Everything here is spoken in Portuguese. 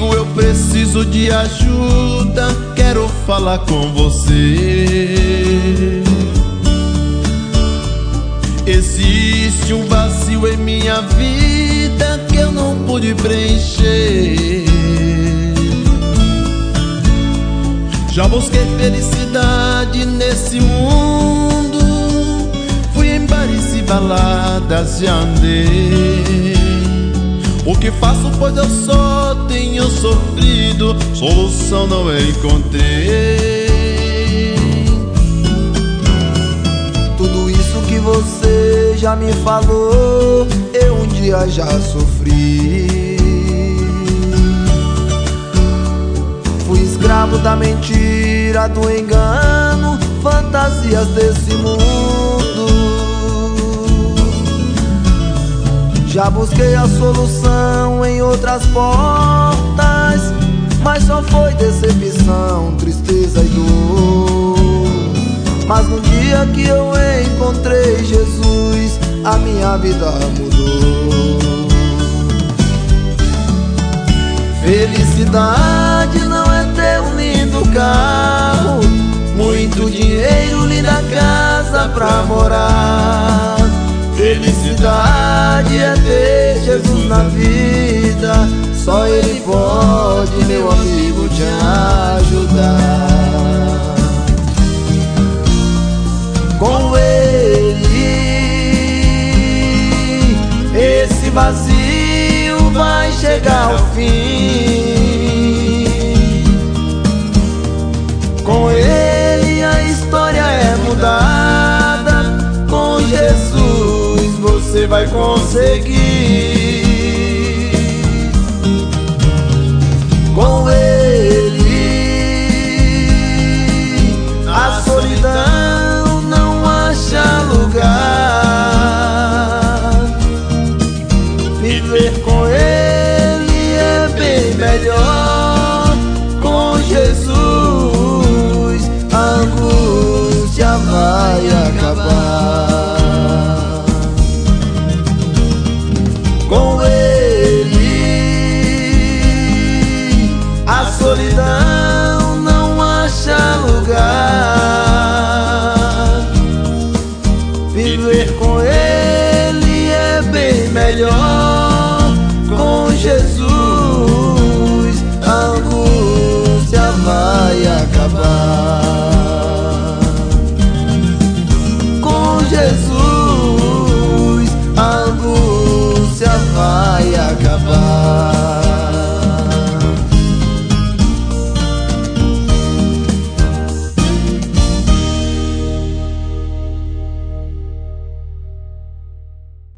amigo, eu preciso de ajuda, quero falar com você. Existe um vazio em minha vida que eu não pude preencher. Já busquei felicidade nesse mundo, fui em bares e baladas, já andei. O que faço, pois eu só tenho sofrido, solução não encontrei. Tudo isso que você já me falou, eu um dia já sofri. Fui escravo da mentira, do engano, fantasias desse mundo. Já busquei a solução em outras portas, mas só foi decepção, tristeza e dor. Mas no dia que eu encontrei Jesus, a minha vida mudou. Felicidade não é ter um lindo carro, muito dinheiro, linda casa pra morar. Felicidade é ter Jesus na vida, só Ele pode, meu amigo, te ajudar. Com Ele, esse vazio vai chegar ao fim. Com Ele a história é mudada, com Jesus você vai conseguir. Com Ele a solidão não acha lugar. Viver com Ele é bem melhor. Com Jesus a angústia vai acabar. Com Ele a solidão não acha lugar. Viver com Ele é bem melhor. Com Jesus a angústia vai acabar. Com Jesus